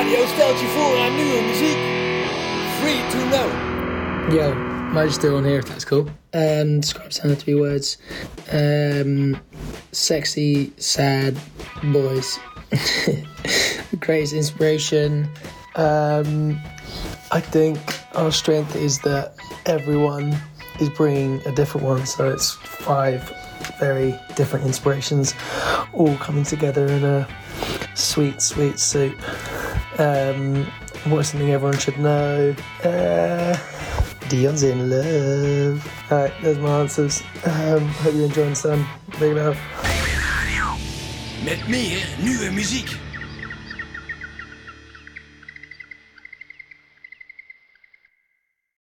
Radio stelt je voor aan nieuwe muziek. Free to know. Yo, might just do it on here if that's cool. Describe sound in 3 words. Sexy, sad boys. Greatest inspiration. I think our strength is that everyone is bringing a different one, so it's 5 very different inspirations all coming together in a sweet soup. What's something everyone should know? Dion's in love. Alright, there's my answers. Hope you're enjoying some. Big love. Met meer nieuwe muziek.